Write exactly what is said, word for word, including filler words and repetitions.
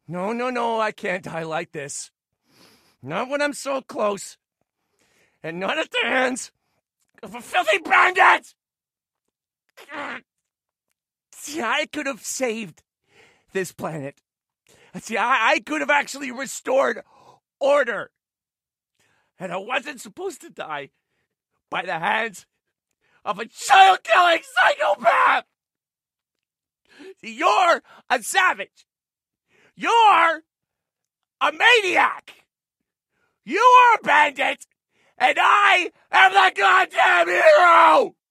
No, no, no, I can't die like this. Not when I'm so close. And not at the hands of a filthy bandit! See, I could have saved this planet. See, I, I could have actually restored order. And I wasn't supposed to die by the hands of a child-killing psychopath! See, you're a savage. You're a maniac. You are a bandit. And I am the goddamn hero!